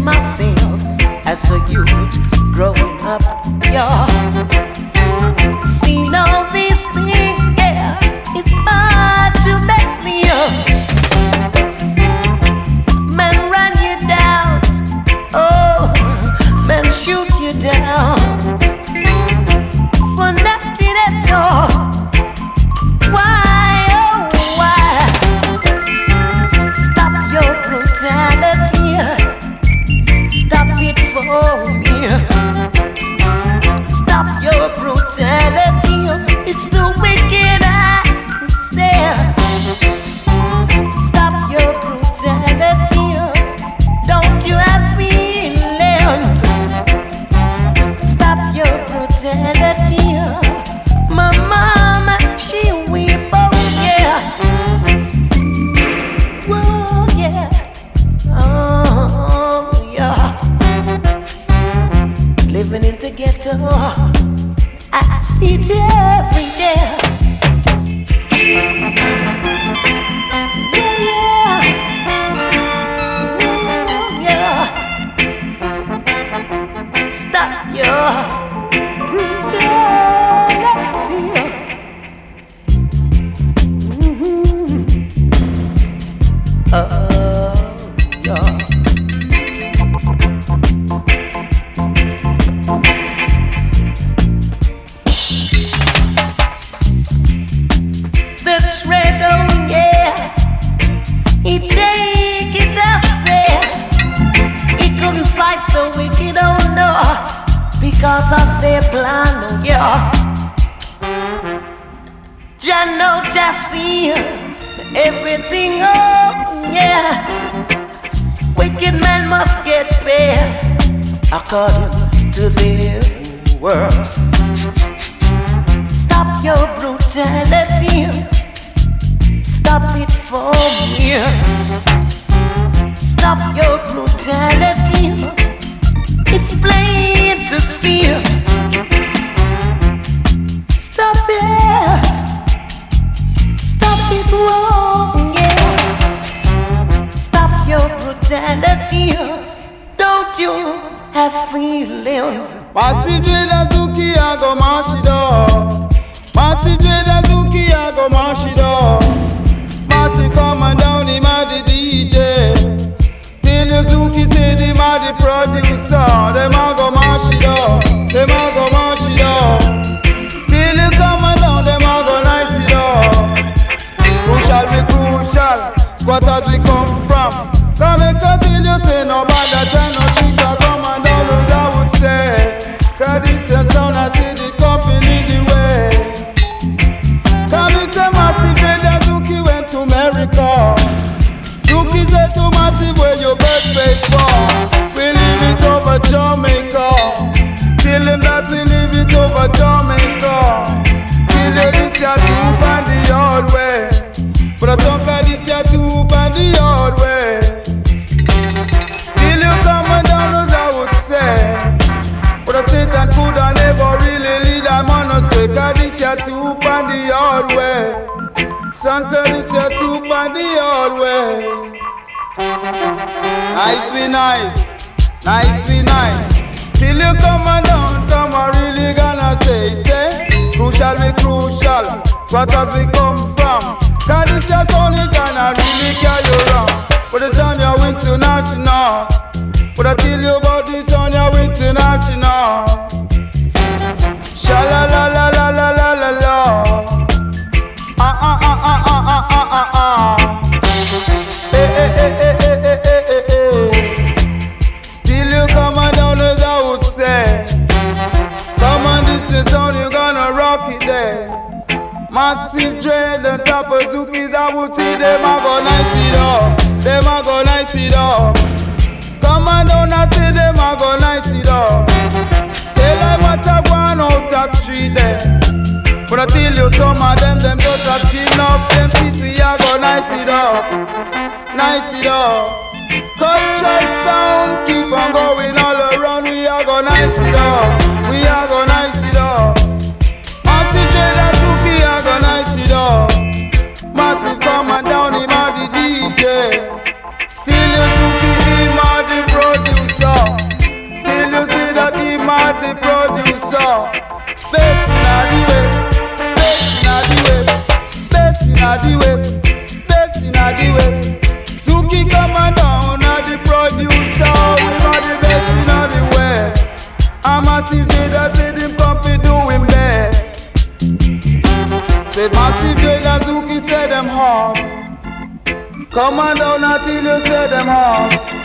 myself as a youth growing up, yeah. Seen all these things, yeah. It's hard to make me up. Man run you down, oh, man shoot you down for nothing at all. Why, oh why? Stop your brutality. Stop it for me. Stop your brutality. It's the wicked I say. Stop your brutality. Don't you have feelings? Stop your brutality. My mama, she weep, oh yeah. Whoa, yeah. Oh yeah. Living in the ghetto, I see it every day. Yeah, yeah. Stop your brutality. Yeah. The thread, oh yeah, he take it upstairs. He couldn't fight the wicked, oh no, because of their plan, oh yeah. Jah know, Jah see everything, oh yeah. Wicked man must get paid according to their works. Stop your brutality. Stop it for me. Stop your brutality. It's plain to see. Stop it. Stop it wrong, yeah. Stop your brutality. Don't you have feelings? Massive Jada Zuki, I go mash it up. Massive Jada Zuki, I go mash it up. Massive coming down, him a the DJ. Till the Zuki say him a the producer. Them a go mash it up. Them a go mash it up. Till you coming down, them a go nice it up. Crucial be crucial, what as we come from. Come and continue say no bad time, no trick a come and down, I would say. Cause this is sound, I see the company the way. Come and say Massive Jada Zuki went to America. Zuki said to Massive where your birthday from. We leave it over Jamaica. Tell him that we leave it over Jamaica. Till this year too bad the old way. But I don't got this year too bad the old way. Till you come down as I would say. But I said that could I never really lead a man astray. Cause this year too bad the old way. Son, cause this year too bad the old way. Nice we nice. Nice we nice. Till you come down, come I really gonna say. Crucial be crucial. What as we come from. Cause this year sound is gonna really carry you around. But it's on your international. But I tell you about this on your international. Sha la la la la la la la la. Ah ah ah ah ah ah ah ah ah. Eh eh eh eh eh eh eh eh eh. Till you come on down as I would say. Come on, this is on you gonna rock it there. Massive dread on top of Zukis, I would see them a go nice it up. Them a go nice it up. Come on down and see them a go nice it up. Tell them what I want out the street there. But I tell you some of them just a skin up. Them kids we a go nice it up. Nice it up. Cultural sound keep on going all around. We a go nice it up. We a go nice it up. Massive Jada Zuki a go nice it up. Massive coming down him a the DJ. Still you Zuki him a the producer. them all.